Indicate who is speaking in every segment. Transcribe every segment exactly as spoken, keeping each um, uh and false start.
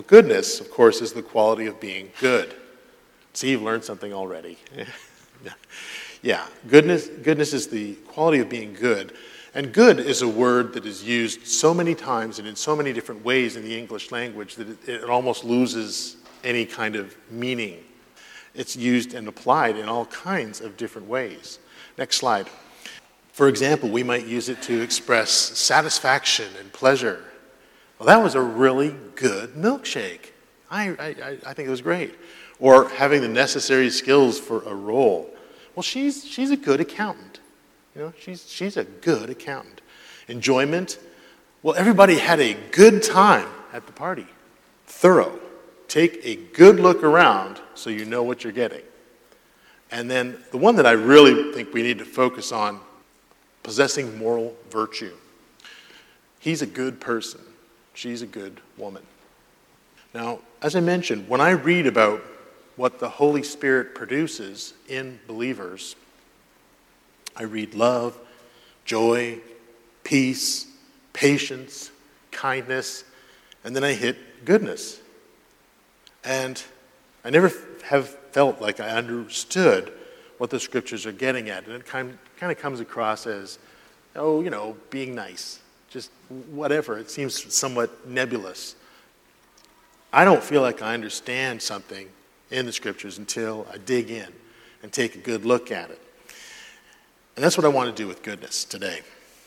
Speaker 1: Goodness, of course, is the quality of being good. See, you've learned something already. Yeah, goodness, goodness is the quality of being good. And good is a word that is used so many times and in so many different ways in the English language that it, it almost loses any kind of meaning. It's used and applied in all kinds of different ways. Next slide. For example, we might use it to express satisfaction and pleasure. Well, that was a really good milkshake. I, I, I think it was great. Or having the necessary skills for a role. Well, she's, she's a good accountant. You know, she's, she's a good accountant. Enjoyment. Well, everybody had a good time at the party. Thorough. Take a good look around so you know what you're getting. And then the one that I really think we need to focus on, possessing moral virtue. He's a good person. She's a good woman. Now, as I mentioned, when I read about what the Holy Spirit produces in believers, I read love, joy, peace, patience, kindness, and then I hit goodness. And I never have felt like I understood what the scriptures are getting at. And it kind kind of comes across as, oh, you know, being nice. Just whatever. It seems somewhat nebulous. I don't feel like I understand something in the scriptures until I dig in and take a good look at it. And that's what I want to do with goodness today.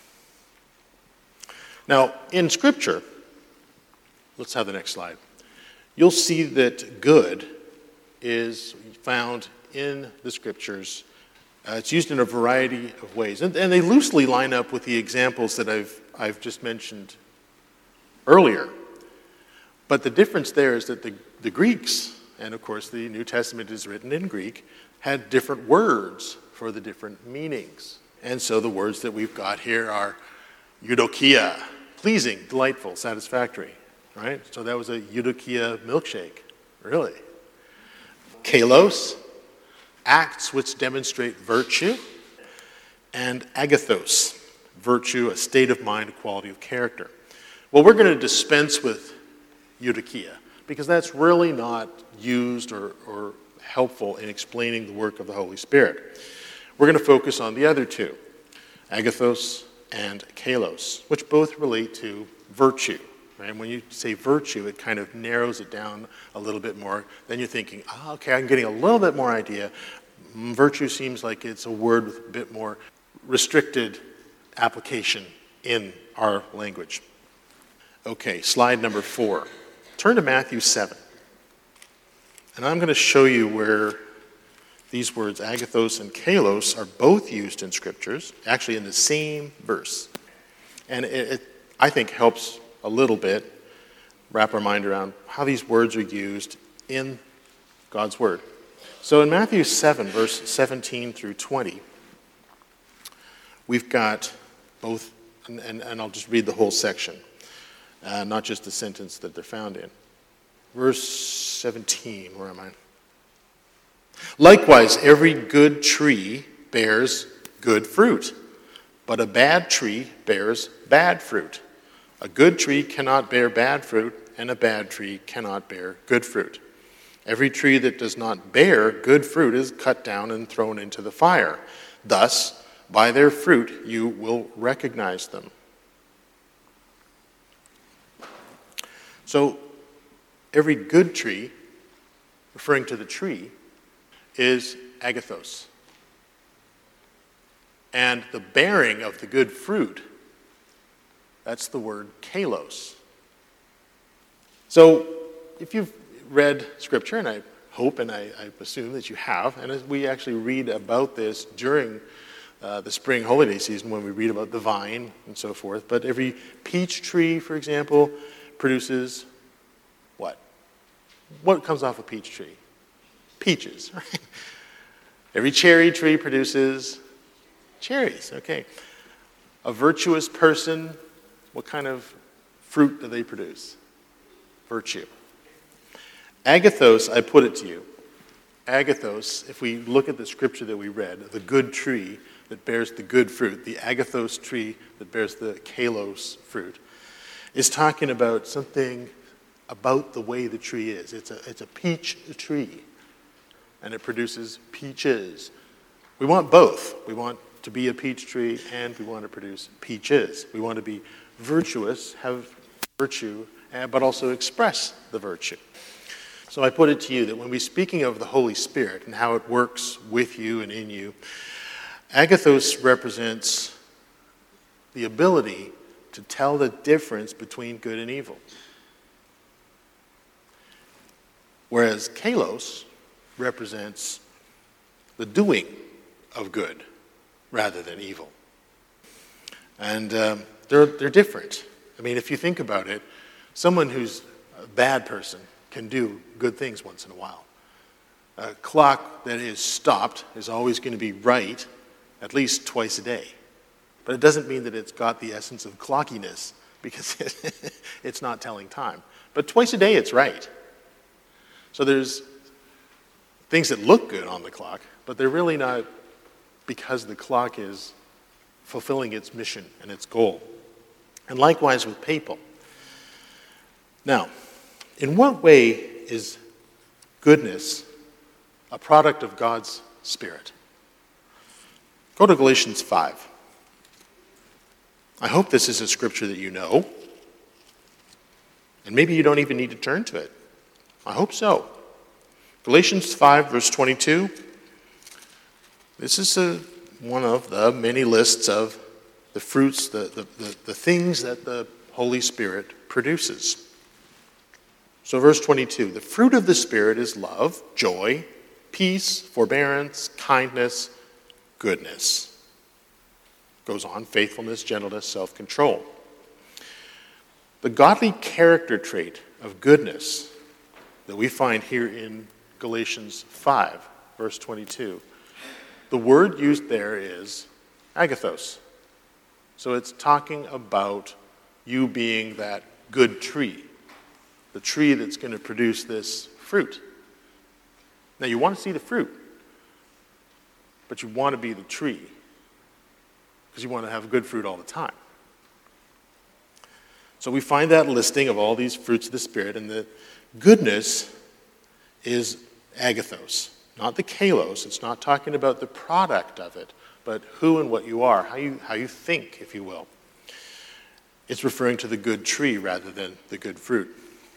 Speaker 1: Now, in scripture, let's have the next slide. You'll see that good is found in the scriptures. Uh, it's used in a variety of ways. And, and they loosely line up with the examples that I've, I've just mentioned earlier. But the difference there is that the, the Greeks, and of course the New Testament is written in Greek, had different words for the different meanings. And so the words that we've got here are eudokia, pleasing, delightful, satisfactory. Right? So that was a eudokia milkshake. Really. Kalos, acts which demonstrate virtue. And agathos, virtue, a state of mind, a quality of character. Well, we're going to dispense with eudokia because that's really not used or, or helpful in explaining the work of the Holy Spirit. We're going to focus on the other two, agathos and kalos, which both relate to virtue. And when you say virtue, it kind of narrows it down a little bit more. Then you're thinking, oh, okay, I'm getting a little bit more idea. Virtue seems like it's a word with a bit more restricted application in our language. Okay, slide number four. Turn to Matthew seven. And I'm going to show you where these words, agathos and kalos, are both used in scriptures, actually in the same verse. And it, it I think, helps a little bit wrap our mind around how these words are used in God's Word. So in Matthew seven, verse seventeen through twenty, we've got both, and, and, and I'll just read the whole section, uh, not just the sentence that they're found in. Verse seventeen, where am I? Likewise, every good tree bears good fruit, but a bad tree bears bad fruit. A good tree cannot bear bad fruit, and a bad tree cannot bear good fruit. Every tree that does not bear good fruit is cut down and thrown into the fire. Thus, by their fruit you will recognize them. So, every good tree, referring to the tree, is agathos. And the bearing of the good fruit, that's the word kalos. So, if you've read Scripture, and I hope and I, I assume that you have, and as we actually read about this during uh, the spring holiday season when we read about the vine and so forth, but every peach tree, for example, produces what? What comes off a peach tree? Peaches, right? Every cherry tree produces cherries, okay. A virtuous person, what kind of fruit do they produce? Virtue. Agathos, I put it to you. Agathos, if we look at the scripture that we read, the good tree that bears the good fruit, the agathos tree that bears the kalos fruit, is talking about something about the way the tree is. It's a, it's a peach tree, and it produces peaches. We want both. We want to be a peach tree, and we want to produce peaches. We want to be virtuous, have virtue, but also express the virtue. So I put it to you that when we're speaking of the Holy Spirit and how it works with you and in you, agathos represents the ability to tell the difference between good and evil. Whereas kalos represents the doing of good rather than evil. And um, they're, they're different. I mean, if you think about it, someone who's a bad person can do good things once in a while. A clock that is stopped is always going to be right at least twice a day. But it doesn't mean that it's got the essence of clockiness, because it, it's not telling time. But twice a day it's right. So there's things that look good on the clock, but they're really not because the clock is fulfilling its mission and its goal. And likewise with people. Now, in what way is goodness a product of God's Spirit? Go to Galatians five. I hope this is a scripture that you know. And maybe you don't even need to turn to it. I hope so. Galatians five, verse twenty-two. This is a, one of the many lists of the fruits, the, the, the, the things that the Holy Spirit produces. So verse twenty-two, the fruit of the Spirit is love, joy, peace, forbearance, kindness, goodness. Goes on, faithfulness, gentleness, self-control. The godly character trait of goodness that we find here in Galatians five, verse twenty-two, the word used there is agathos. So it's talking about you being that good tree, the tree that's going to produce this fruit. Now you want to see the fruit, but you want to be the tree, because you want to have good fruit all the time. So we find that listing of all these fruits of the Spirit, and the goodness is agathos, not the kalos. It's not talking about the product of it, but who and what you are, how you, how you think, if you will. It's referring to the good tree rather than the good fruit.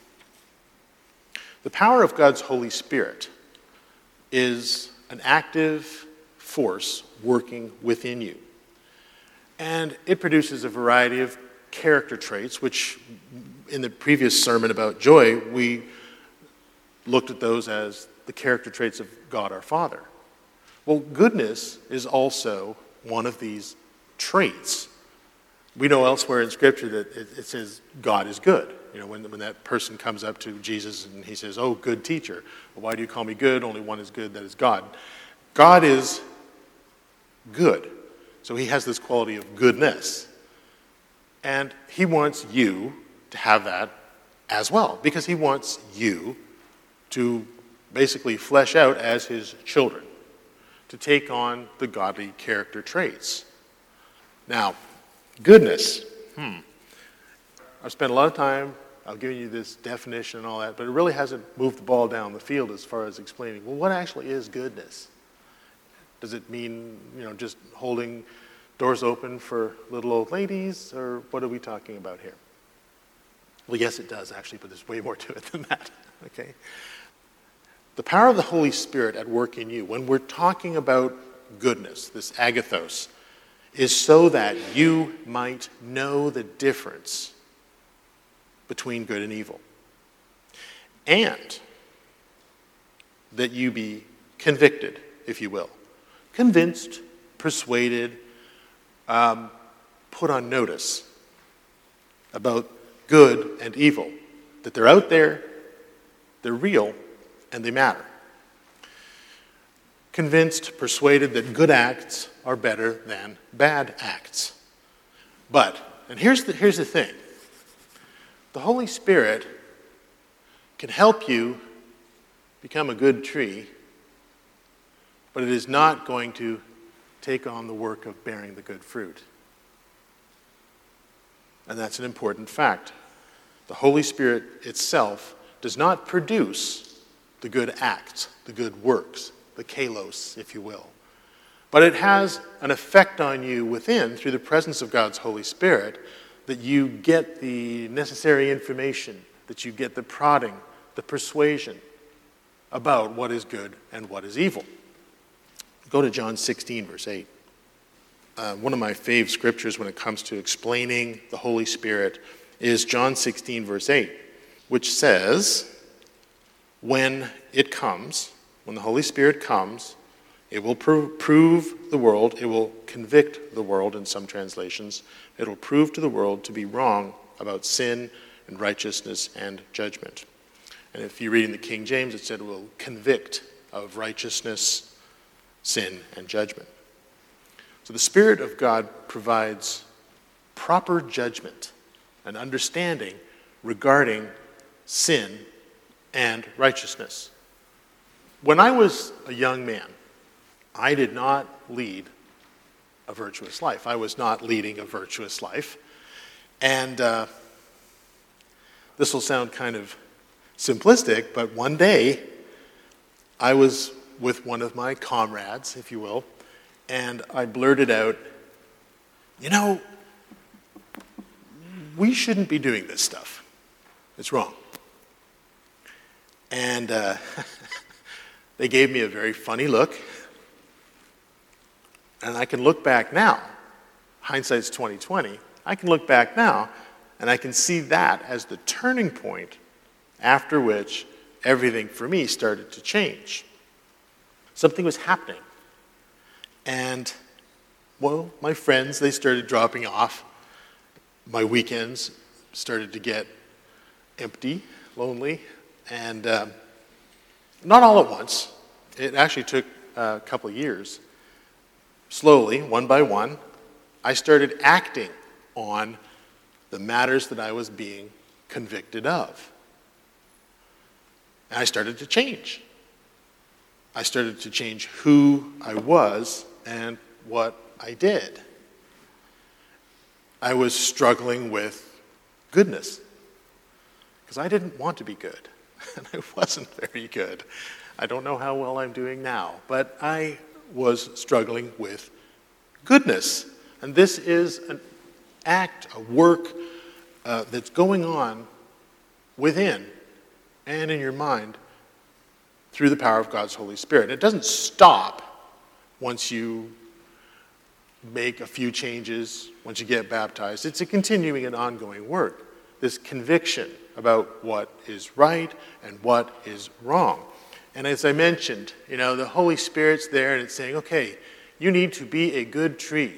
Speaker 1: The power of God's Holy Spirit is an active force working within you. And it produces a variety of character traits, which in the previous sermon about joy, we looked at those as the character traits of God our Father. Well, goodness is also one of these traits. We know elsewhere in Scripture that it, it says God is good. You know, when, when that person comes up to Jesus and he says, "Oh, good teacher, well, why do you call me good? Only one is good, that is God." God is good. So he has this quality of goodness. And he wants you to have that as well, because he wants you to basically flesh out as his children, to take on the godly character traits. Now, goodness. Hmm. I've spent a lot of time, I've given you this definition and all that, but it really hasn't moved the ball down the field as far as explaining, well, what actually is goodness? Does it mean, you know, just holding doors open for little old ladies, or what are we talking about here? Well, yes, it does actually, but there's way more to it than that, okay? The power of the Holy Spirit at work in you, when we're talking about goodness, this agathos, is so that you might know the difference between good and evil. And that you be convicted, if you will. Convinced, persuaded, um, put on notice about good and evil. That they're out there, they're real, and they matter. Convinced, persuaded that good acts are better than bad acts. But, and here's the, here's the thing. The Holy Spirit can help you become a good tree, but it is not going to take on the work of bearing the good fruit. And that's an important fact. the Holy Spirit itself does not produce the good acts, the good works, the kalos, if you will. But it has an effect on you within through the presence of God's Holy Spirit that you get the necessary information, that you get the prodding, the persuasion about what is good and what is evil. Go to John sixteen, verse eight. Uh, one of my fave scriptures when it comes to explaining the Holy Spirit is John sixteen, verse eight, which says, when it comes, when the Holy Spirit comes, it will pro- prove the world, it will convict the world in some translations. It will prove to the world to be wrong about sin and righteousness and judgment. And if you read in the King James, it said it will convict of righteousness, sin, and judgment. So the Spirit of God provides proper judgment and understanding regarding sin and righteousness. When I was a young man, I did not lead a virtuous life. I was not leading a virtuous life. And uh, this will sound kind of simplistic, but one day I was with one of my comrades, if you will, and I blurted out, you know, we shouldn't be doing this stuff. It's wrong. And uh, they gave me a very funny look. And I can look back now. Hindsight's twenty twenty. I can look back now, and I can see that as the turning point after which everything for me started to change. Something was happening. And, well, my friends, they started dropping off. My weekends started to get empty, lonely, and uh, not all at once. It actually took a couple of years. Slowly, one by one, I started acting on the matters that I was being convicted of. And I started to change. I started to change who I was and what I did. I was struggling with goodness because I didn't want to be good, and I wasn't very good. I don't know how well I'm doing now, but I was struggling with goodness. And this is an act, a work uh, that's going on within and in your mind through the power of God's Holy Spirit. It doesn't stop once you make a few changes, once you get baptized. It's a continuing and ongoing work, this conviction about what is right and what is wrong. And as I mentioned, you know, the Holy Spirit's there and it's saying, okay, you need to be a good tree.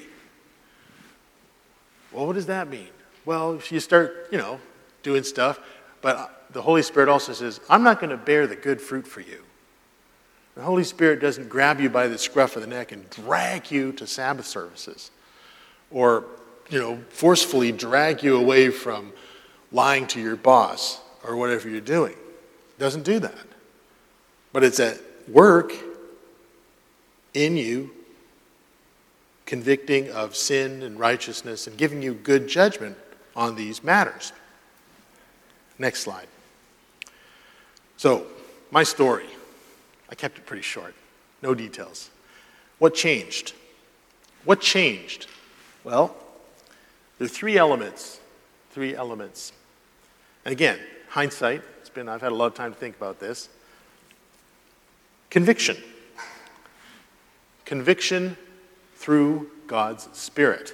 Speaker 1: Well, what does that mean? Well, if you start, you know, doing stuff, but the Holy Spirit also says, I'm not going to bear the good fruit for you. The Holy Spirit doesn't grab you by the scruff of the neck and drag you to Sabbath services or, you know, forcefully drag you away from lying to your boss or whatever you're doing. It doesn't do that. But it's at work in you, convicting of sin and righteousness and giving you good judgment on these matters. Next slide. So, my story. I kept it pretty short. No details. What changed? What changed? Well, there are three elements. Three elements. And again, hindsight. It's been, I've had a lot of time to think about this. Conviction. Conviction through God's Spirit.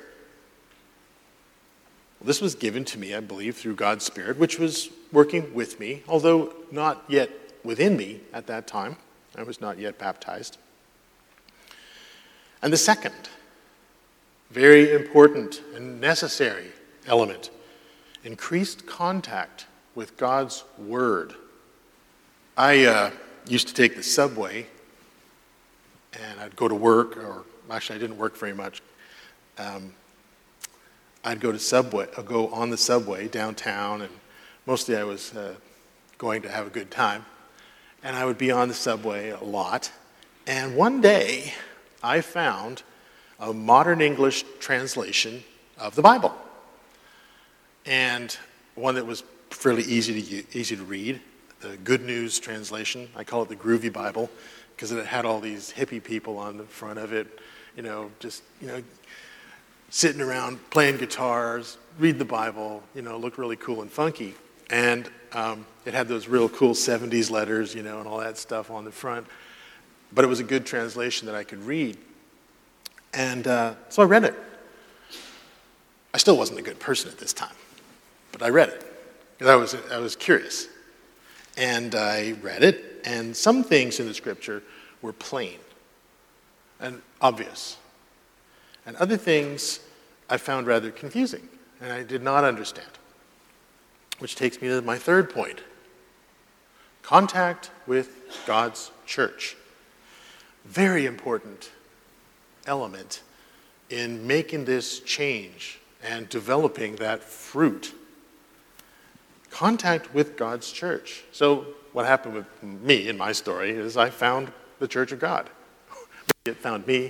Speaker 1: Well, this was given to me, I believe, through God's Spirit, which was working with me, although not yet within me at that time. I was not yet baptized. And the second, very important and necessary element, increased contact with God's Word. I uh, used to take the subway, and I'd go to work, or actually I didn't work very much. Um, I'd go to subway, I'd go on the subway downtown, and mostly I was uh, going to have a good time. And I would be on the subway a lot. And one day, I found a modern English translation of the Bible. And one that was fairly easy to u- easy to read. The Good News translation, I call it the Groovy Bible, because it had all these hippie people on the front of it, you know, just, you know, sitting around playing guitars, read the Bible, you know, look really cool and funky. And um, it had those real cool seventies letters, you know, and all that stuff on the front. But it was a good translation that I could read. And uh, so I read it. I still wasn't a good person at this time, but I read it because I was, I was curious. And I read it, and some things in the scripture were plain and obvious. And other things I found rather confusing, and I did not understand. Which takes me to my third point. Contact with God's church. Very important element in making this change and developing that fruit. Contact with God's church. So what happened with me in my story is I found the Church of God. It found me.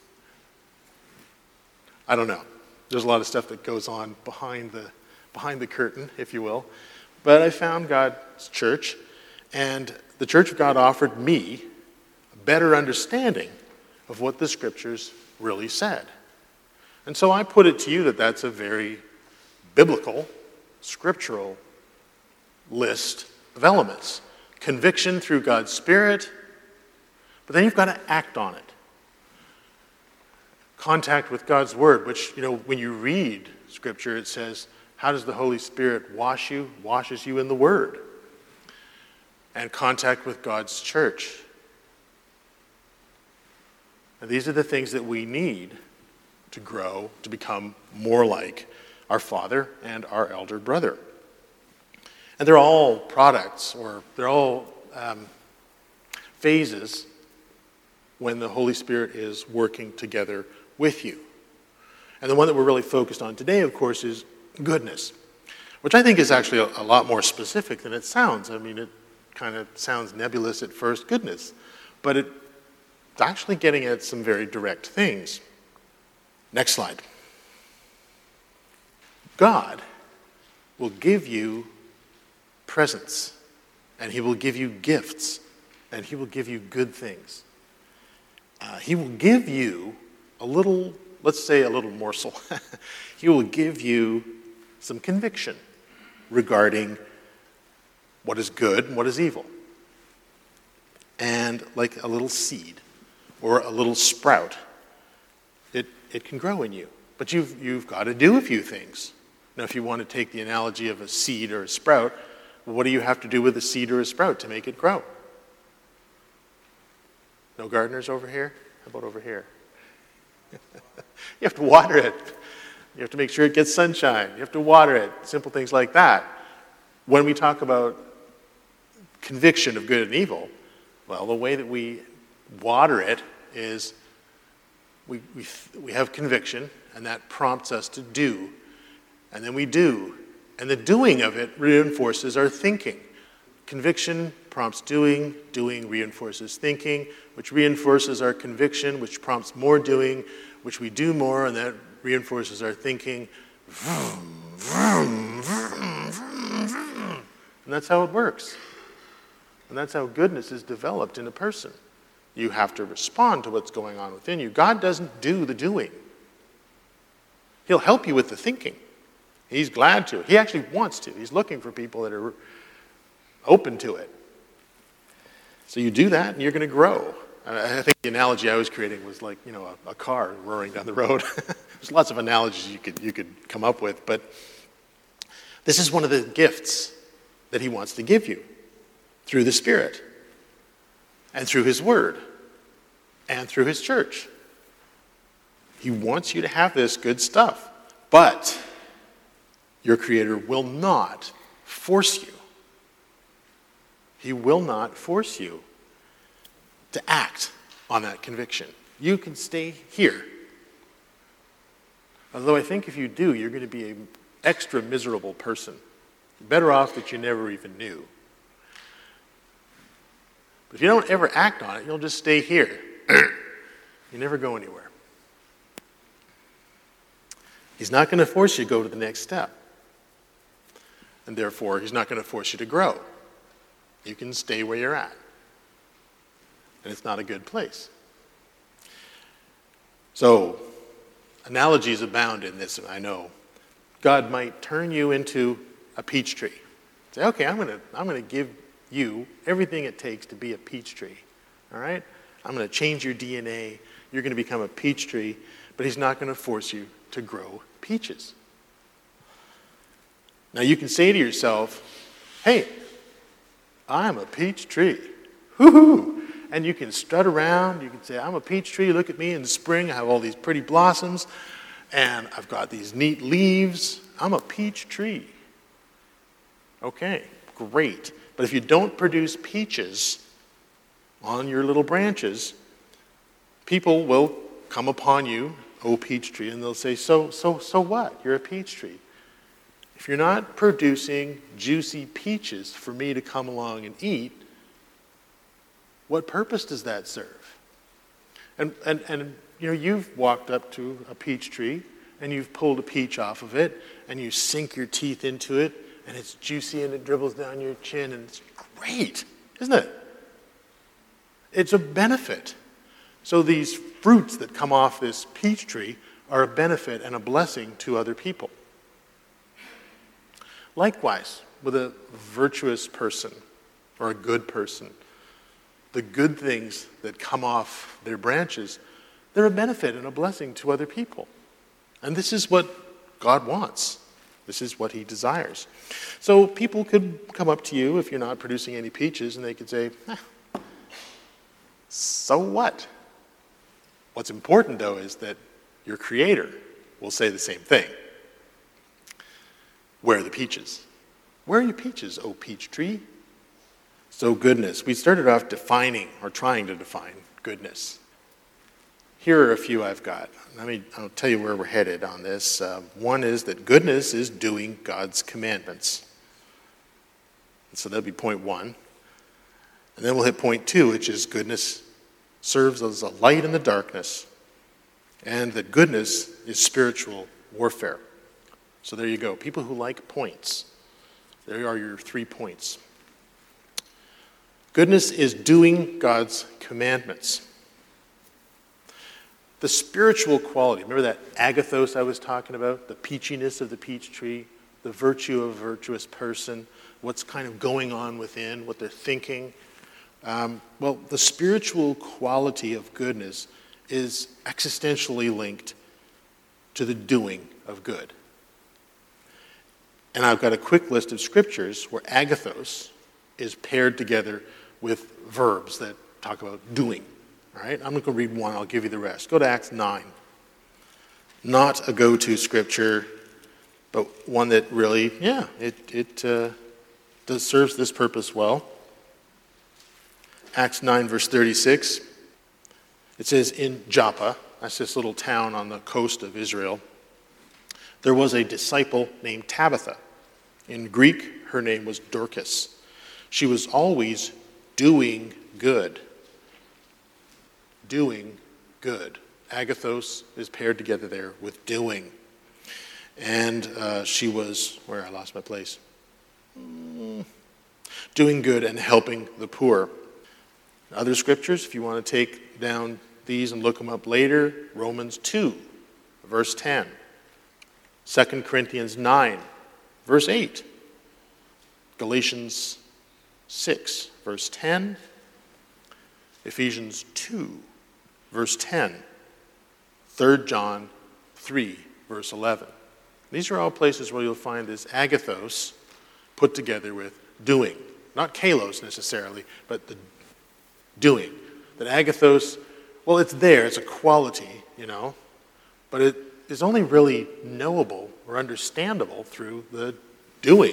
Speaker 1: I don't know. There's a lot of stuff that goes on behind the behind the curtain, if you will. But I found God's church, and the Church of God offered me a better understanding of what the scriptures really said. And so I put it to you that that's a very biblical, scriptural list of elements. Conviction through God's Spirit, but then you've got to act on it. Contact with God's Word, which, you know, when you read Scripture, it says, how does the Holy Spirit wash you? Washes you in the Word. And contact with God's church. And these are the things that we need to grow, to become more like our Father and our elder brother. And they're all products, or they're all um, phases when the Holy Spirit is working together with you. And the one that we're really focused on today, of course, is goodness, which I think is actually a, a lot more specific than it sounds. I mean, it kind of sounds nebulous at first, goodness, but it, it's actually getting at some very direct things. Next slide. God will give you presents, and he will give you gifts, and he will give you good things. Uh, he will give you a little, let's say a little morsel. He will give you some conviction regarding what is good and what is evil. And like a little seed or a little sprout, it, it can grow in you. But you've, you've got to do a few things. Now, if you want to take the analogy of a seed or a sprout, what do you have to do with a seed or a sprout to make it grow? No gardeners over here? How about over here? You have to water it. You have to make sure it gets sunshine. You have to water it. Simple things like that. When we talk about conviction of good and evil, well, the way that we water it is we, we, we have conviction, and that prompts us to do. And then we do. And the doing of it reinforces our thinking. Conviction prompts doing, doing reinforces thinking, which reinforces our conviction, which prompts more doing, which we do more, and that reinforces our thinking. And that's how it works. And that's how goodness is developed in a person. You have to respond to what's going on within you. God doesn't do the doing. He'll help you with the thinking. He's glad to. He actually wants to. He's looking for people that are open to it. So you do that, and you're going to grow. I think the analogy I was creating was like, you know, a, a car roaring down the road. There's lots of analogies you could you could come up with, but this is one of the gifts that he wants to give you through the Spirit and through his Word and through his church. He wants you to have this good stuff, but your Creator will not force you. He will not force you to act on that conviction. You can stay here. Although I think if you do, you're going to be an extra miserable person. You're better off that you never even knew. But if you don't ever act on it, you'll just stay here. You never go anywhere. He's not going to force you to go to the next step. and therefore he's not going to force you to grow. You can stay where you're at. And it's not a good place. So, analogies abound in this, I know. God might turn you into a peach tree. Say, okay, I'm going to I'm going to give you everything it takes to be a peach tree. All right? I'm going to change your D N A. You're going to become a peach tree, but he's not going to force you to grow peaches. Now you can say to yourself, hey, I'm a peach tree. Woo-hoo! And you can strut around. You can say, I'm a peach tree. Look at me in the spring. I have all these pretty blossoms. And I've got these neat leaves. I'm a peach tree. Okay, great. But if you don't produce peaches on your little branches, people will come upon you, oh peach tree, and they'll say, so, so, so what? You're a peach tree. If you're not producing juicy peaches for me to come along and eat, what purpose does that serve? And, and, and you know, you've walked up to a peach tree and you've pulled a peach off of it and you sink your teeth into it and it's juicy and it dribbles down your chin and it's great, isn't it? It's a benefit. So these fruits that come off this peach tree are a benefit and a blessing to other people. Likewise, with a virtuous person or a good person, the good things that come off their branches, they're a benefit and a blessing to other people. And this is what God wants. This is what he desires. So people could come up to you if you're not producing any peaches and they could say, eh, so what? What's important, though, is that your Creator will say the same thing. Where are the peaches? Where are your peaches, oh peach tree? So goodness. We started off defining, or trying to define, goodness. Here are a few I've got. Let me, I'll tell you where we're headed on this. Uh, one is that goodness is doing God's commandments. So that'll be point one. And then we'll hit point two, which is goodness serves as a light in the darkness, and that goodness is spiritual warfare. So there you go. People who like points. There are your three points. Goodness is doing God's commandments. The spiritual quality, remember that agathos I was talking about? The peachiness of the peach tree, the virtue of a virtuous person, what's kind of going on within, what they're thinking. Um, well, the spiritual quality of goodness is existentially linked to the doing of good. And I've got a quick list of scriptures where agathos is paired together with verbs that talk about doing. All right, I'm going to read one. I'll give you the rest. Go to Acts nine. Not a go-to scripture, but one that really, yeah, it it uh, does serves this purpose well. Acts nine, verse thirty-six. It says, in Joppa, that's this little town on the coast of Israel, there was a disciple named Tabitha. In Greek, her name was Dorcas. She was always doing good. Doing good. Agathos is paired together there with doing. And uh, she was, where I lost my place, mm, doing good and helping the poor. Other scriptures, if you want to take down these and look them up later, Romans two, verse ten. Second Corinthians nine, verse eight. Galatians six, verse ten. Ephesians two, verse ten. Third John three, verse eleven. These are all places where you'll find this agathos put together with doing. Not kalos necessarily, but the doing. That agathos, well, it's there, it's a quality, you know, but it is only really knowable or understandable through the doing.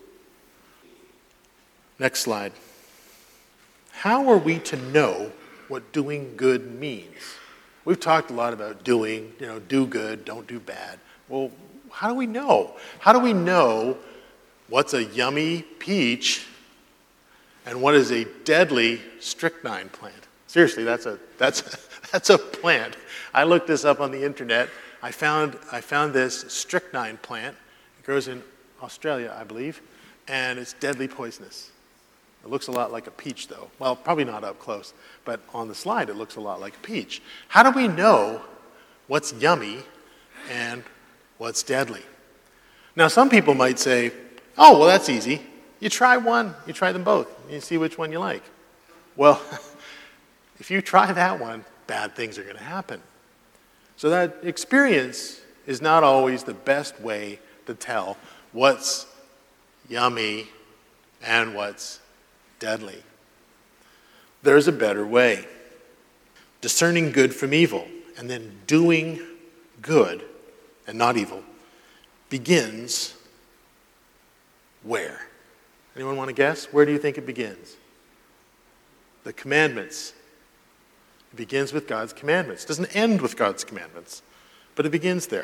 Speaker 1: Next slide. How are we to know what doing good means? We've talked a lot about doing, you know, do good, don't do bad. Well, how do we know? How do we know what's a yummy peach and what is a deadly strychnine plant? Seriously, that's a that's that's a plant. I looked this up on the internet. I found I found this strychnine plant. It grows in Australia, I believe. and it's deadly poisonous. It looks a lot like a peach, though. Well, probably not up close, but on the slide it looks a lot like a peach. How do we know what's yummy and what's deadly? Now, some people might say, oh, well, that's easy. You try one, you try them both, and you see which one you like. Well, if you try that one, bad things are going to happen. So that experience is not always the best way to tell what's yummy and what's deadly. There's a better way. Discerning good from evil and then doing good and not evil begins where? Anyone want to guess? Where do you think it begins? The commandments. It begins with God's commandments. It doesn't end with God's commandments, but it begins there.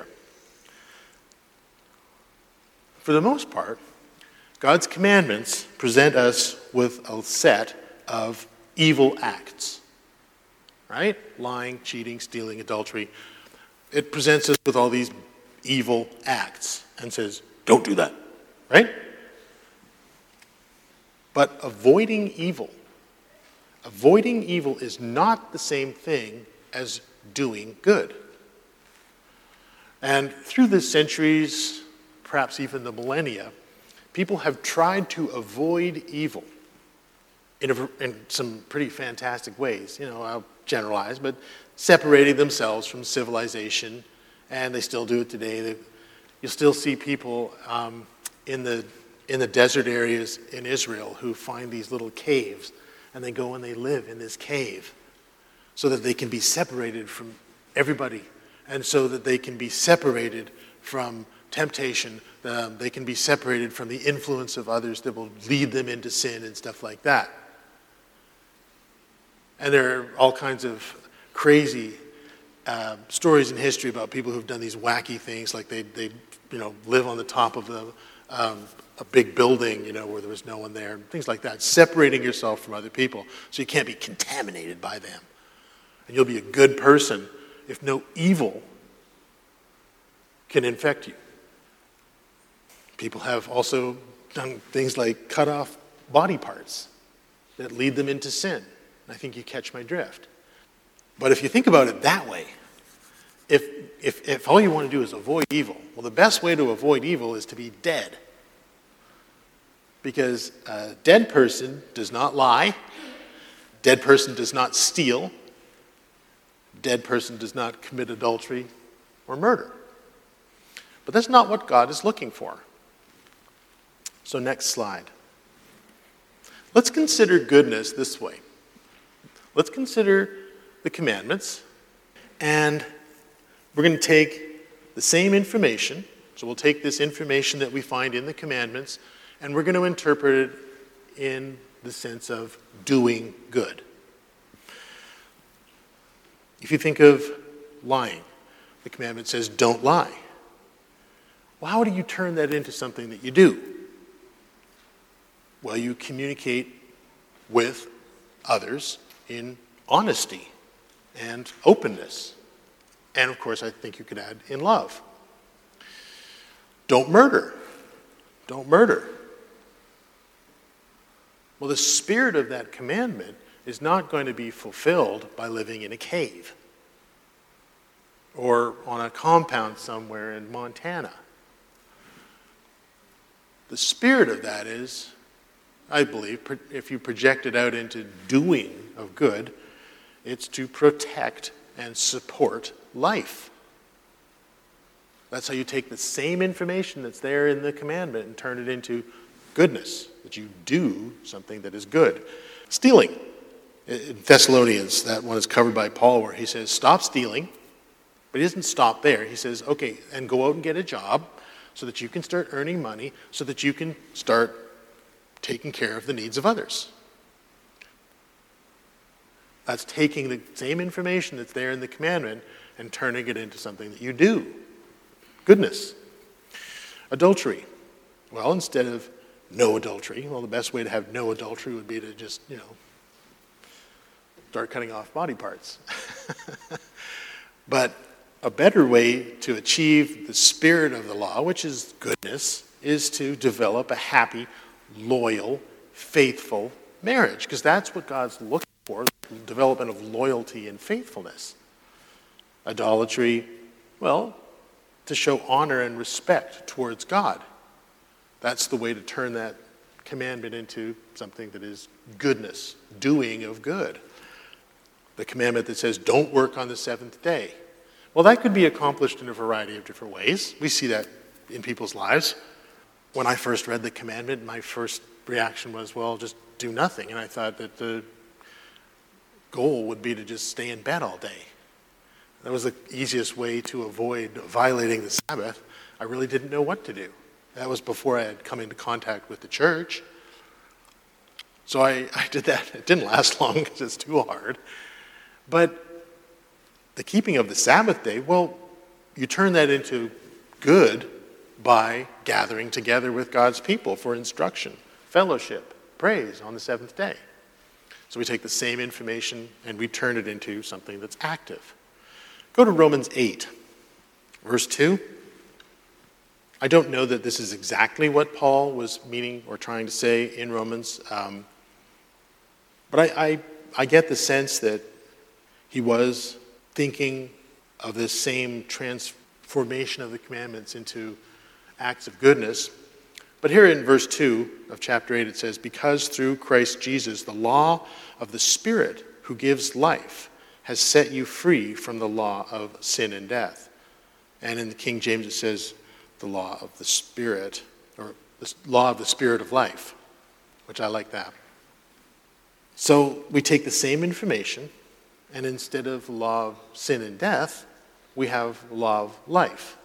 Speaker 1: For the most part, God's commandments present us with a set of evil acts, right? Lying, cheating, stealing, adultery. It presents us with all these evil acts and says, don't do that, right? But avoiding evil, avoiding evil is not the same thing as doing good. And through the centuries, perhaps even the millennia, people have tried to avoid evil in, a, in some pretty fantastic ways. You know, I'll generalize, but separating themselves from civilization, and they still do it today. They, you'll still see people um, in the in the desert areas in Israel who find these little caves, and they go and they live in this cave so that they can be separated from everybody, and so that they can be separated from temptation. Um, they can be separated from the influence of others that will lead them into sin and stuff like that. And there are all kinds of crazy uh, stories in history about people who've done these wacky things, like they, they you know, live on the top of the, um, a big building, you know, where there was no one there, things like that, separating yourself from other people so you can't be contaminated by them. And you'll be a good person if no evil can infect you. People have also done things like cut off body parts that lead them into sin. I think you catch my drift. But if you think about it that way, if, if, if all you want to do is avoid evil, well, the best way to avoid evil is to be dead. Because a dead person does not lie, dead person does not steal, dead person does not commit adultery or murder. But that's not what God is looking for. So next slide. Let's consider goodness this way. Let's consider the commandments, and we're going to take the same information. So we'll take this information that we find in the commandments, and we're going to interpret it in the sense of doing good. If you think of lying, the commandment says, don't lie. Well, how do you turn that into something that you do? Well, you communicate with others in honesty and openness. And of course, I think you could add in love. Don't murder. Don't murder. Well, the spirit of that commandment is not going to be fulfilled by living in a cave or on a compound somewhere in Montana. The spirit of that is, I believe, if you project it out into doing of good, it's to protect and support life. That's how you take the same information that's there in the commandment and turn it into goodness, that you do something that is good. Stealing. In Thessalonians, that one is covered by Paul, where he says, stop stealing. But he doesn't stop there. He says, okay, and go out and get a job so that you can start earning money, so that you can start taking care of the needs of others. That's taking the same information that's there in the commandment and turning it into something that you do. Goodness. Adultery. Well, instead of no adultery, well, the best way to have no adultery would be to just, you know, start cutting off body parts. But a better way to achieve the spirit of the law, which is goodness, is to develop a happy, loyal, faithful marriage, because that's what God's looking for, the development of loyalty and faithfulness. Idolatry, well, to show honor and respect towards God. That's the way to turn that commandment into something that is goodness, doing of good. The commandment that says, don't work on the seventh day. Well, that could be accomplished in a variety of different ways. We see that in people's lives. When I first read the commandment, my first reaction was, well, just do nothing. And I thought that the goal would be to just stay in bed all day. That was the easiest way to avoid violating the Sabbath. I really didn't know what to do. That was before I had come into contact with the church. So I, I did that. It didn't last long because it's too hard. But the keeping of the Sabbath day, well, you turn that into good by gathering together with God's people for instruction, fellowship, praise on the seventh day. So we take the same information and we turn it into something that's active. Go to Romans eight, verse two. I don't know that this is exactly what Paul was meaning or trying to say in Romans, um, but I, I, I get the sense that he was thinking of this same transformation of the commandments into acts of goodness. But here in verse two of chapter eight it says, because through Christ Jesus the law of the Spirit who gives life has set you free from the law of sin and death. And in the King James it says the law of the Spirit, or the law of the Spirit of life, which I like that. So we take the same information, and instead of the law of sin and death, we have the law of life.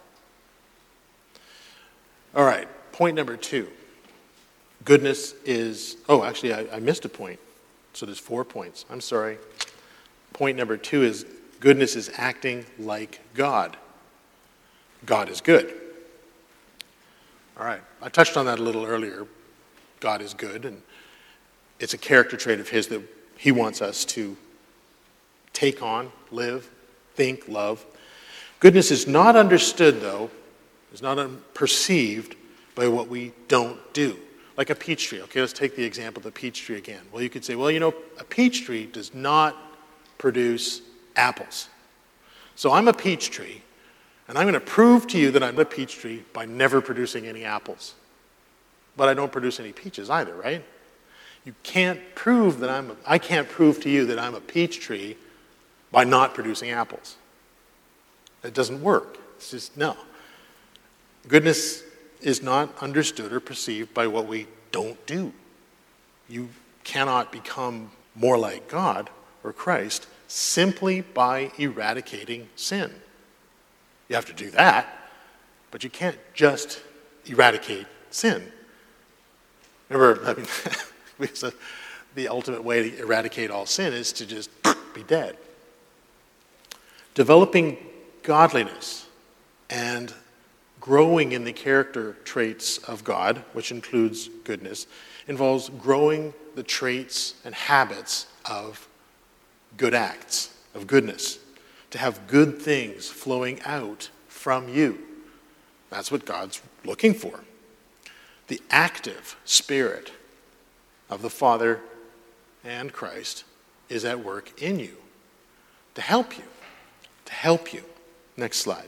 Speaker 1: All right, point number two. Goodness is, oh, actually, I, I missed a point. So there's four points. I'm sorry. Point number two is goodness is acting like God. God is good. All right, I touched on that a little earlier. God is good, and it's a character trait of his that he wants us to take on, live, think, love. Goodness is not understood, though, is not perceived by what we don't do. Like a peach tree. Okay, let's take the example of the peach tree again. Well, you could say, well, you know, a peach tree does not produce apples. So I'm a peach tree, and I'm going to prove to you that I'm a peach tree by never producing any apples. But I don't produce any peaches either, right? You can't prove that I'm, a, I can't prove to you that I'm a peach tree by not producing apples. It doesn't work. It's just, no. Goodness is not understood or perceived by what we don't do. You cannot become more like God or Christ simply by eradicating sin. You have to do that, but you can't just eradicate sin. Remember, I mean, because the ultimate way to eradicate all sin is to just be dead. Developing godliness and growing in the character traits of God, which includes goodness, involves growing the traits and habits of good acts, of goodness, to have good things flowing out from you. That's what God's looking for. The active Spirit of the Father and Christ is at work in you to help you, to help you. Next slide.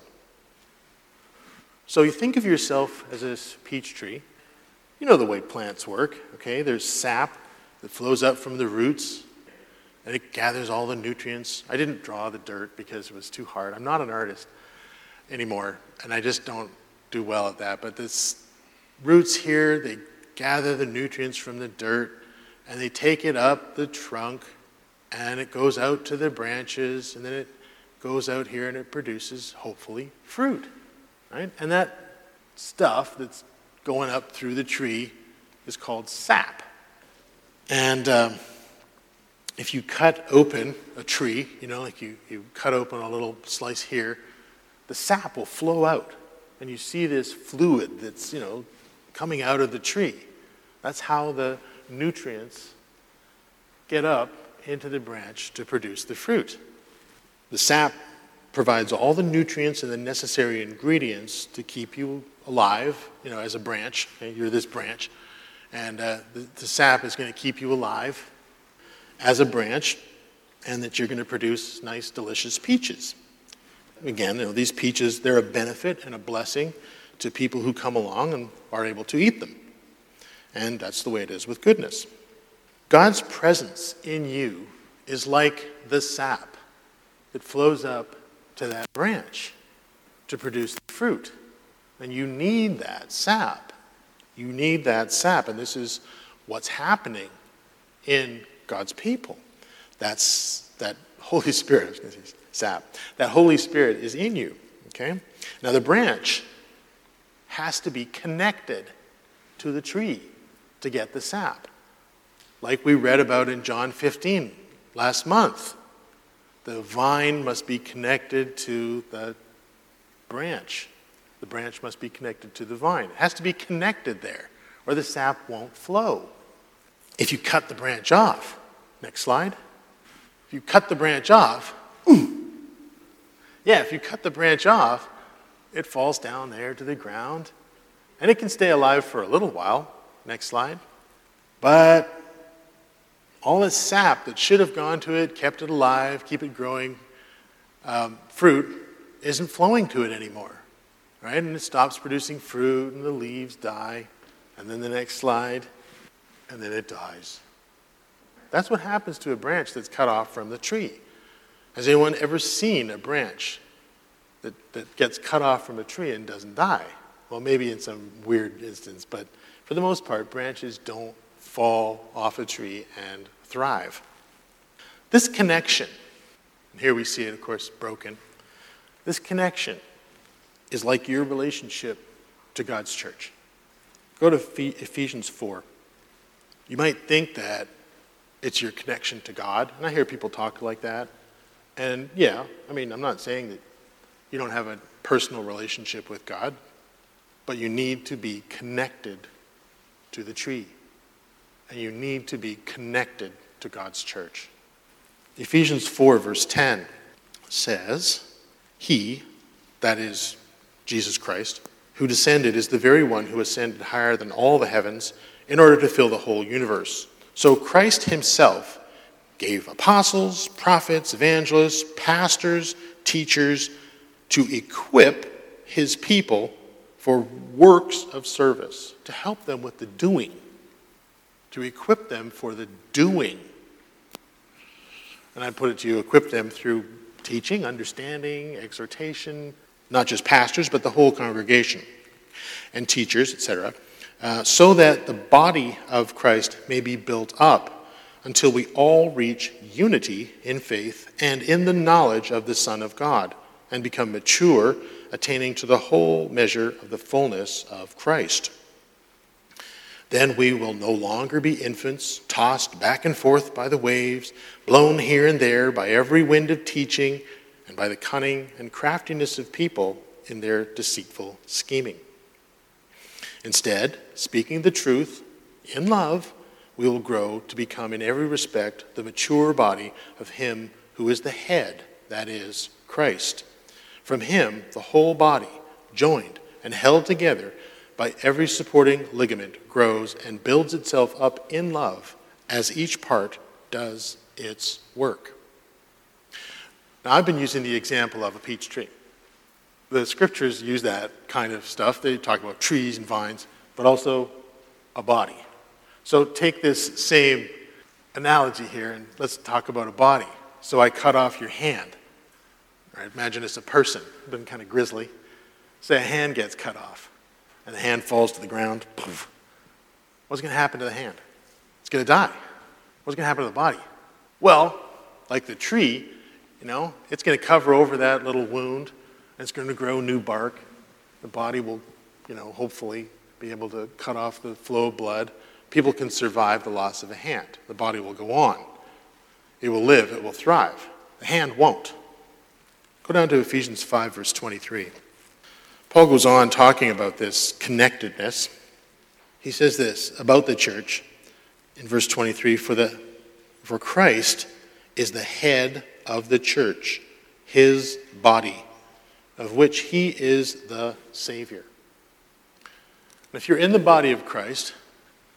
Speaker 1: So you think of yourself as this peach tree. You know the way plants work, okay? There's sap that flows up from the roots, and it gathers all the nutrients. I didn't draw the dirt because it was too hard. I'm not an artist anymore, and I just don't do well at that. But this roots here, they gather the nutrients from the dirt, and they take it up the trunk, and it goes out to the branches, and then it goes out here, and it produces, hopefully, fruit. Right? And that stuff that's going up through the tree is called sap. And um, if you cut open a tree, you know, like you, you cut open a little slice here, the sap will flow out. And you see this fluid that's, you know, coming out of the tree. That's how the nutrients get up into the branch to produce the fruit. The sap provides all the nutrients and the necessary ingredients to keep you alive, you know, as a branch. Okay? You're this branch. And uh, the, the sap is going to keep you alive as a branch, and that you're going to produce nice, delicious peaches. Again, you know, these peaches, they're a benefit and a blessing to people who come along and are able to eat them. And that's the way it is with goodness. God's presence in you is like the sap that flows up to that branch to produce the fruit. And you need that sap. You need that sap. And this is what's happening in God's people. That's that Holy Spirit, I was going to say sap. That Holy Spirit is in you. Okay? Now the branch has to be connected to the tree to get the sap. Like we read about in John fifteen last month. The vine must be connected to the branch. The branch must be connected to the vine. It has to be connected there, or the sap won't flow. If you cut the branch off, next slide. If you cut the branch off, yeah, if you cut the branch off, it falls down there to the ground, and it can stay alive for a little while. Next slide. But all the sap that should have gone to it, kept it alive, keep it growing, um, fruit, isn't flowing to it anymore, right? And it stops producing fruit, and the leaves die. And then the next slide, and then it dies. That's what happens to a branch that's cut off from the tree. Has anyone ever seen a branch that, that gets cut off from a tree and doesn't die? Well, maybe in some weird instance, but for the most part, branches don't fall off a tree and thrive. This connection, and here we see it, of course, broken. This connection is like your relationship to God's church. Go to Ephesians four. You might think that it's your connection to God, and I hear people talk like that. And yeah, I mean, I'm not saying that you don't have a personal relationship with God, but you need to be connected to the tree. And you need to be connected to God's church. Ephesians four, verse ten says, He, that is Jesus Christ, who descended is the very one who ascended higher than all the heavens in order to fill the whole universe. So Christ himself gave apostles, prophets, evangelists, pastors, teachers to equip his people for works of service, to help them with the doing, to equip them for the doing. And I put it to you, equip them through teaching, understanding, exhortation, not just pastors, but the whole congregation, and teachers, et cetera, uh, so that the body of Christ may be built up until we all reach unity in faith and in the knowledge of the Son of God, and become mature, attaining to the whole measure of the fullness of Christ. Then we will no longer be infants, tossed back and forth by the waves, blown here and there by every wind of teaching, and by the cunning and craftiness of people in their deceitful scheming. Instead, speaking the truth in love, we will grow to become in every respect the mature body of him who is the head, that is, Christ. From him, the whole body, joined and held together by every supporting ligament, grows and builds itself up in love as each part does its work. Now, I've been using the example of a peach tree. The scriptures use that kind of stuff. They talk about trees and vines, but also a body. So take this same analogy here, and let's talk about a body. So I cut off your hand. Right? Imagine it's a person, been kind of grisly. Say a hand gets cut off, and the hand falls to the ground. Poof. What's going to happen to the hand? It's going to die. What's going to happen to the body? Well, like the tree, you know, it's going to cover over that little wound, and it's going to grow new bark. The body will, you know, hopefully be able to cut off the flow of blood. People can survive the loss of a hand. The body will go on. It will live. It will thrive. The hand won't. Go down to Ephesians five, verse twenty-three. Paul goes on talking about this connectedness. He says this about the church in verse twenty-three, for the for Christ is the head of the church, his body, of which he is the Savior. And if you're in the body of Christ,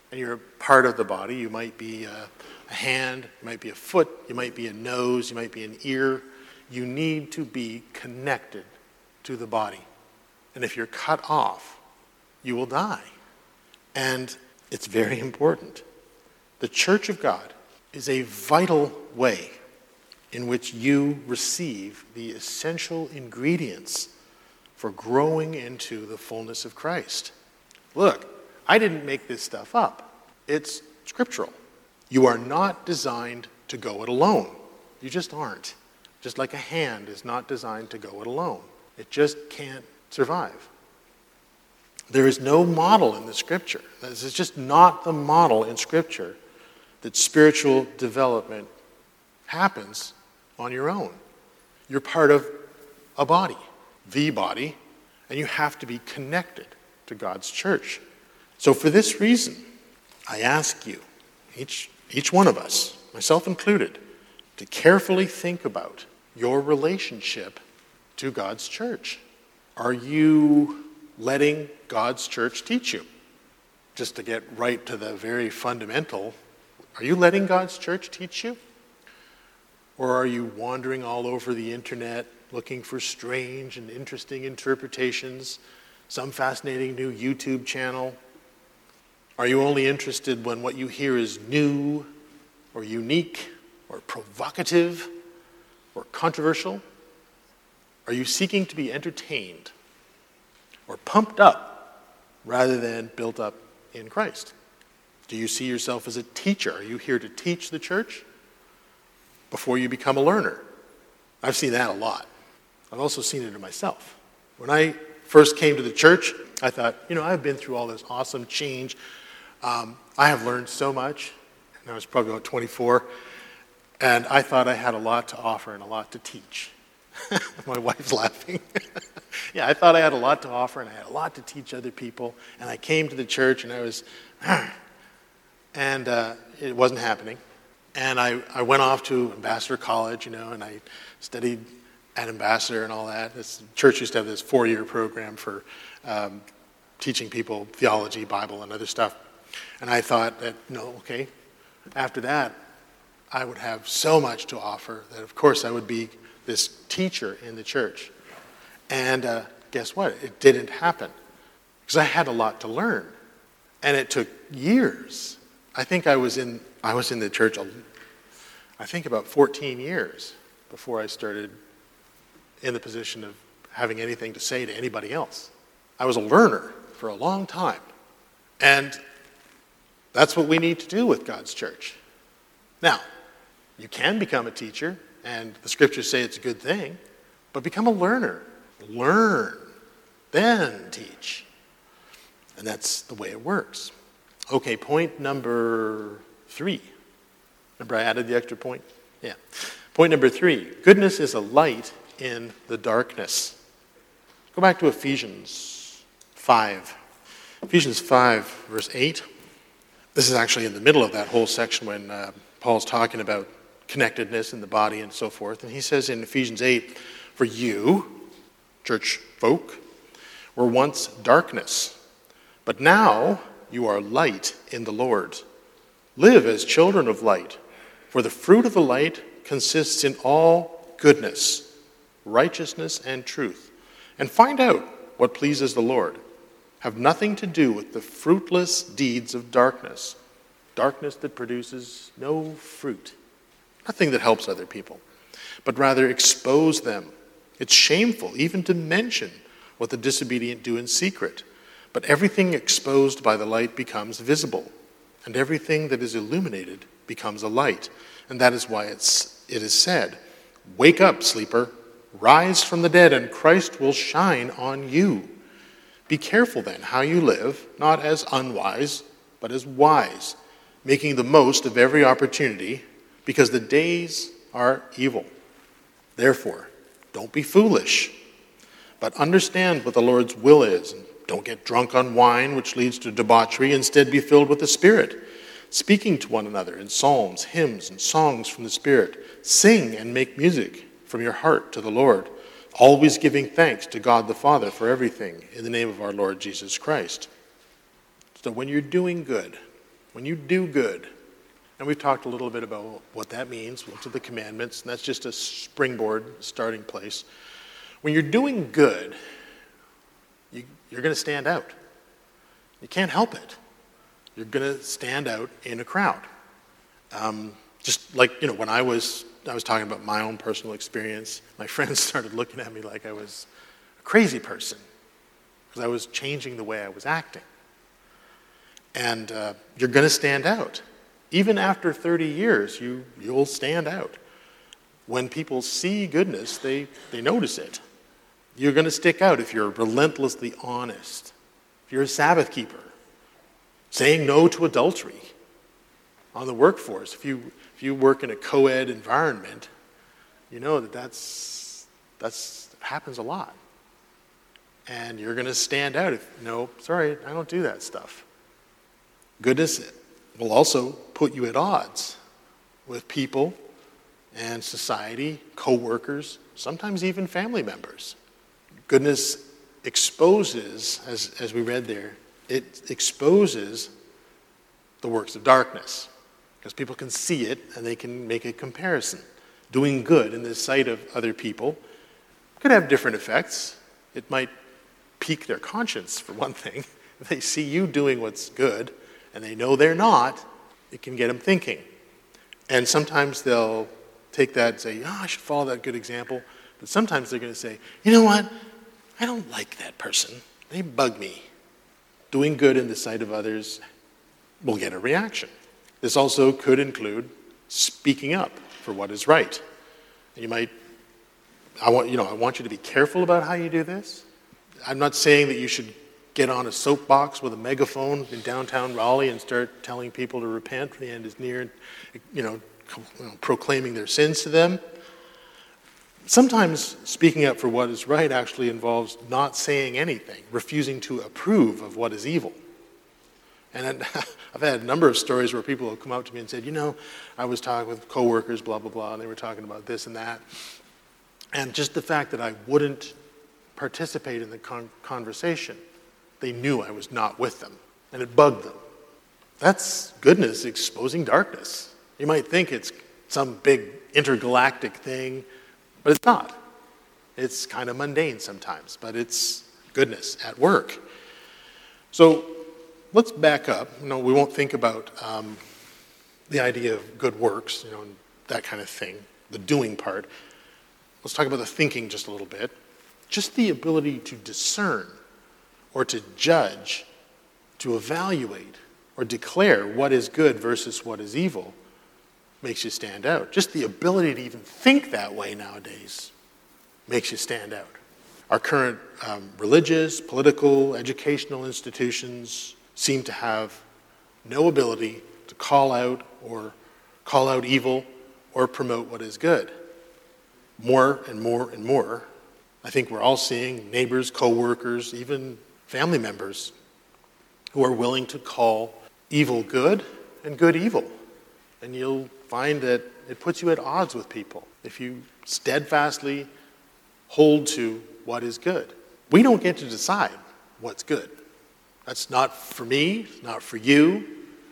Speaker 1: and you're part of the body. You might be a, a hand, you might be a foot, you might be a nose, you might be an ear. You need to be connected to the body. And if you're cut off, you will die. And it's very important. The Church of God is a vital way in which you receive the essential ingredients for growing into the fullness of Christ. Look, I didn't make this stuff up. It's scriptural. You are not designed to go it alone. You just aren't. Just like a hand is not designed to go it alone. It just can't survive. There is no model in the Scripture. This is just not the model in Scripture that spiritual development happens on your own. You're part of a body, the body, and you have to be connected to God's church. So for this reason, I ask you, each, each one of us, myself included, to carefully think about your relationship to God's church. Are you letting God's church teach you? Just to get right to the very fundamental, are you letting God's church teach you? Or are you wandering all over the internet looking for strange and interesting interpretations, some fascinating new YouTube channel? Are you only interested when what you hear is new or unique or provocative or controversial? Are you seeking to be entertained or pumped up rather than built up in Christ? Do you see yourself as a teacher? Are you here to teach the church before you become a learner? I've seen that a lot. I've also seen it in myself. When I first came to the church, I thought, you know, I've been through all this awesome change. Um, I have learned so much. And I was probably about twenty-four. And I thought I had a lot to offer and a lot to teach. My wife's laughing. Yeah, I thought I had a lot to offer and I had a lot to teach other people. And I came to the church and I was, and uh, it wasn't happening. And I, I went off to Ambassador College, you know, and I studied at Ambassador and all that. This church used to have this four-year program for um, teaching people theology, Bible, and other stuff. And I thought that, no, okay, after that, I would have so much to offer that, of course, I would be this teacher in the church. And uh, guess what? It didn't happen because I had a lot to learn. And it took years. I think I was in I was in the church, I think about fourteen years before I started in the position of having anything to say to anybody else. I was a learner for a long time. And that's what we need to do with God's church. Now, you can become a teacher, and the scriptures say it's a good thing, but become a learner. Learn, then teach. And that's the way it works. Okay, point number three. Remember I added the extra point? Yeah. Point number three. Goodness is a light in the darkness. Go back to Ephesians five. Ephesians five, verse eight. This is actually in the middle of that whole section when uh, Paul's talking about connectedness in the body and so forth. And he says in Ephesians eight, for you, church folk, were once darkness, but now you are light in the Lord. Live as children of light, for the fruit of the light consists in all goodness, righteousness, and truth. And find out what pleases the Lord. Have nothing to do with the fruitless deeds of darkness, darkness that produces no fruit, nothing that helps other people, but rather expose them. It's shameful even to mention what the disobedient do in secret. But everything exposed by the light becomes visible, and everything that is illuminated becomes a light. And that is why it's, it is said, wake up, sleeper, rise from the dead, and Christ will shine on you. Be careful then how you live, not as unwise, but as wise, making the most of every opportunity, because the days are evil. Therefore, don't be foolish, but understand what the Lord's will is. And don't get drunk on wine, which leads to debauchery. Instead, be filled with the Spirit, speaking to one another in psalms, hymns, and songs from the Spirit. Sing and make music from your heart to the Lord, always giving thanks to God the Father for everything in the name of our Lord Jesus Christ. So when you're doing good, when you do good, and we've talked a little bit about what that means, we looked at the commandments, and that's just a springboard, starting place. When you're doing good, you, you're going to stand out. You can't help it. You're going to stand out in a crowd. Um, just like, you know, when I was, I was talking about my own personal experience, my friends started looking at me like I was a crazy person because I was changing the way I was acting. And uh, you're going to stand out. Even after thirty years, you, you'll stand out. When people see goodness, they, they notice it. You're going to stick out if you're relentlessly honest. If you're a Sabbath keeper, saying no to adultery on the workforce. If you if you work in a co-ed environment, you know that that's that's that happens a lot. And you're going to stand out if, no, sorry, I don't do that stuff. Goodness will also put you at odds with people and society, co-workers, sometimes even family members. Goodness exposes, as, as we read there, it exposes the works of darkness because people can see it and they can make a comparison. Doing good in the sight of other people could have different effects. It might pique their conscience, for one thing. If they see you doing what's good and they know they're not, it can get them thinking. And sometimes they'll take that and say, oh, I should follow that good example. But sometimes they're going to say, you know what? I don't like that person. They bug me. Doing good in the sight of others will get a reaction. This also could include speaking up for what is right. You might, I want, you know, I want you to be careful about how you do this. I'm not saying that you should get on a soapbox with a megaphone in downtown Raleigh and start telling people to repent, the end is near, you know, proclaiming their sins to them. Sometimes speaking up for what is right actually involves not saying anything, refusing to approve of what is evil. And I've had a number of stories where people have come up to me and said, you know, I was talking with coworkers, blah, blah, blah, and they were talking about this and that. And just the fact that I wouldn't participate in the con- conversation, they knew I was not with them, and it bugged them. That's goodness exposing darkness. You might think it's some big intergalactic thing, but it's not. It's kind of mundane sometimes, but it's goodness at work. So let's back up. You know, we won't think about um, the idea of good works, you know, and that kind of thing, the doing part. Let's talk about the thinking just a little bit. Just the ability to discern or to judge, to evaluate or declare what is good versus what is evil makes you stand out. Just the ability to even think that way nowadays makes you stand out. Our current um, religious, political, educational institutions seem to have no ability to call out or call out evil or promote what is good. More and more and more, I think we're all seeing neighbors, co-workers, even family members who are willing to call evil good and good evil. And you'll find that it puts you at odds with people if you steadfastly hold to what is good. We don't get to decide what's good. That's not for me, not for you.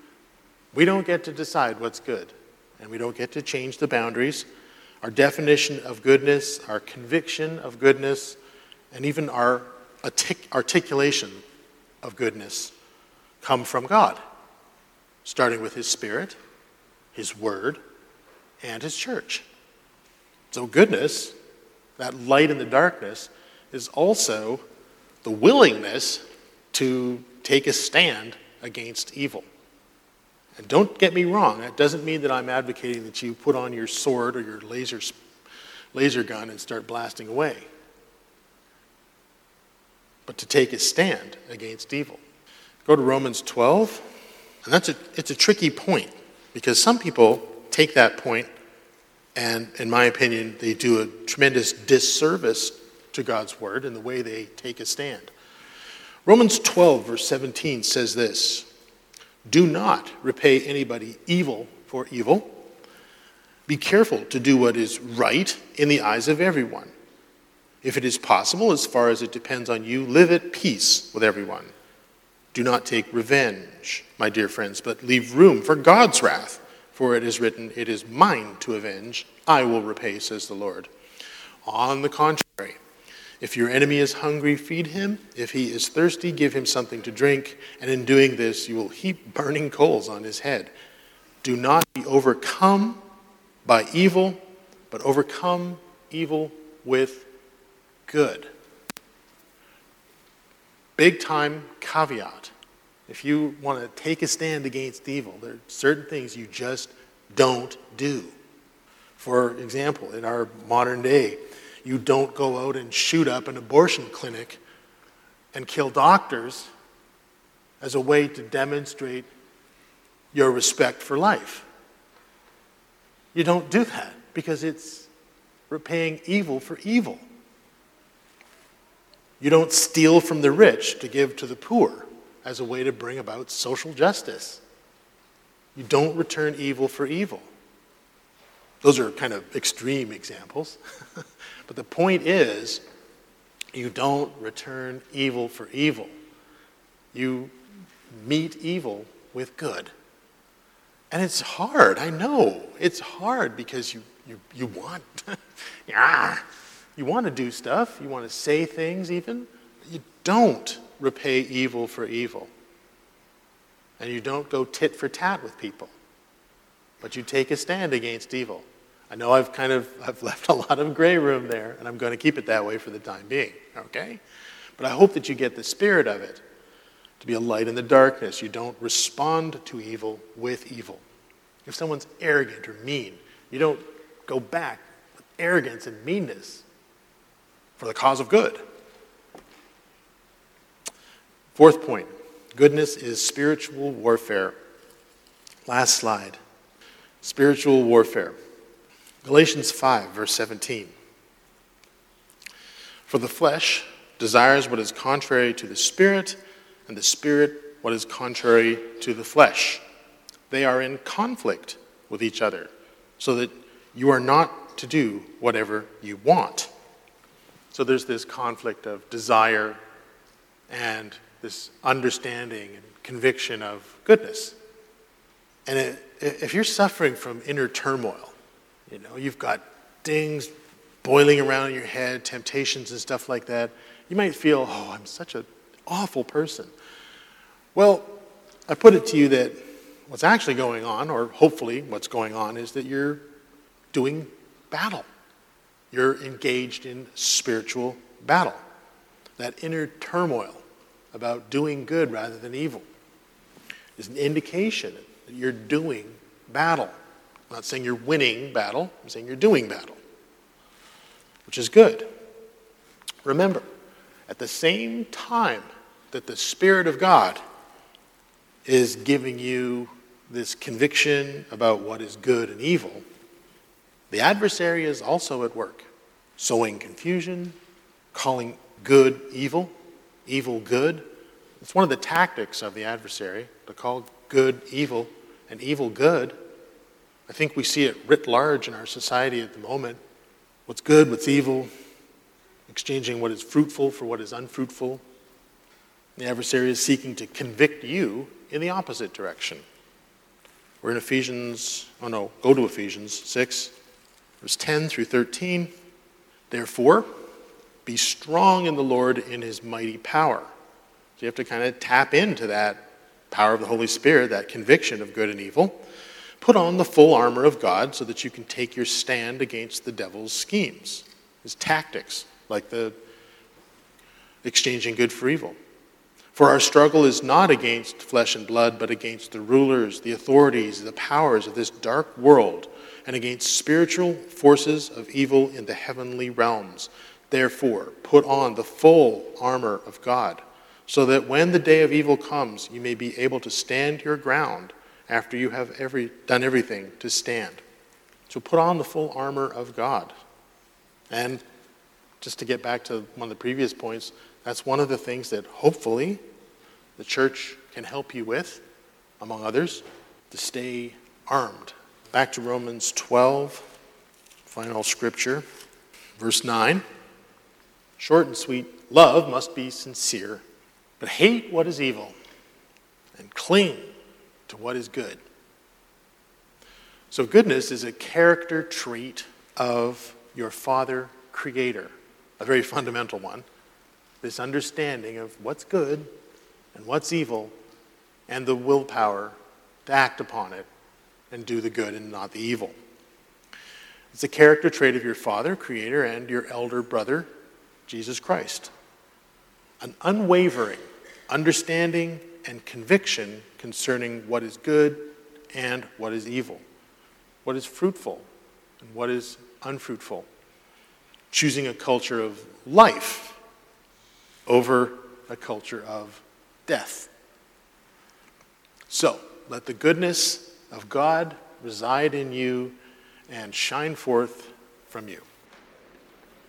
Speaker 1: We don't get to decide what's good. And we don't get to change the boundaries. Our definition of goodness, our conviction of goodness, and even our artic- articulation of goodness come from God, starting with His Spirit, His Word, and His church. So goodness, that light in the darkness, is also the willingness to take a stand against evil. And don't get me wrong, that doesn't mean that I'm advocating that you put on your sword or your laser, laser gun and start blasting away. But to take a stand against evil. Go to Romans twelve, and that's a, it's a tricky point, because some people take that point and, in my opinion, they do a tremendous disservice to God's word in the way they take a stand. Romans twelve, verse seventeen says this, "Do not repay anybody evil for evil. Be careful to do what is right in the eyes of everyone. If it is possible, as far as it depends on you, live at peace with everyone. Do not take revenge, my dear friends, but leave room for God's wrath. For it is written, it is mine to avenge, I will repay, says the Lord. On the contrary, if your enemy is hungry, feed him. If he is thirsty, give him something to drink. And in doing this, you will heap burning coals on his head. Do not be overcome by evil, but overcome evil with good. Big time caveat. If you want to take a stand against evil, there are certain things you just don't do. For example, in our modern day, you don't go out and shoot up an abortion clinic and kill doctors as a way to demonstrate your respect for life. You don't do that because it's repaying evil for evil. You don't steal from the rich to give to the poor as a way to bring about social justice. You don't return evil for evil. Those are kind of extreme examples. But the point is, you don't return evil for evil. You meet evil with good. And it's hard, I know. It's hard because you you, you want, yeah, you want to do stuff. You want to say things even. You don't repay evil for evil. And you don't go tit for tat with people. But you take a stand against evil. I know I've kind of, I've left a lot of gray room there, and I'm going to keep it that way for the time being, okay? But I hope that you get the spirit of it, to be a light in the darkness. You don't respond to evil with evil. If someone's arrogant or mean, you don't go back with arrogance and meanness for the cause of good. Fourth point, goodness is spiritual warfare. Last slide. Spiritual warfare. Galatians five, verse seventeen. For the flesh desires what is contrary to the spirit, and the spirit what is contrary to the flesh. They are in conflict with each other, so that you are not to do whatever you want. So there's this conflict of desire and this understanding and conviction of goodness. And it, if you're suffering from inner turmoil, you know, you've got things boiling around in your head, temptations and stuff like that, you might feel, oh, I'm such an awful person. Well, I put it to you that what's actually going on, or hopefully what's going on, is that you're doing battle. You're engaged in spiritual battle. That inner turmoil about doing good rather than evil is an indication that you're doing battle. I'm not saying you're winning battle, I'm saying you're doing battle, which is good. Remember, at the same time that the Spirit of God is giving you this conviction about what is good and evil, the adversary is also at work, sowing confusion, calling good evil, evil good. It's one of the tactics of the adversary, to call good evil and evil good. I think we see it writ large in our society at the moment. What's good, what's evil, exchanging what is fruitful for what is unfruitful. The adversary is seeking to convict you in the opposite direction. We're in Ephesians, oh no, go to Ephesians six, verse ten through thirteen. Therefore, be strong in the Lord in his mighty power. So you have to kind of tap into that power of the Holy Spirit, that conviction of good and evil. Put on the full armor of God so that you can take your stand against the devil's schemes, his tactics, like the exchanging good for evil. For our struggle is not against flesh and blood, but against the rulers, the authorities, the powers of this dark world, and against spiritual forces of evil in the heavenly realms. Therefore, put on the full armor of God, so that when the day of evil comes, you may be able to stand your ground after you have every, done everything to stand. So put on the full armor of God. And just to get back to one of the previous points, that's one of the things that hopefully the church can help you with, among others, to stay armed. Back to Romans twelve, final scripture, verse nine. Short and sweet, love must be sincere, but hate what is evil. and cling to what is good. So goodness is a character trait of your Father Creator, a very fundamental one. This understanding of what's good and what's evil and the willpower to act upon it and do the good and not the evil. It's a character trait of your Father Creator and your elder brother, Jesus Christ. An unwavering understanding and conviction concerning what is good and what is evil, what is fruitful and what is unfruitful. Choosing a culture of life over a culture of death. So, let the goodness of God reside in you and shine forth from you.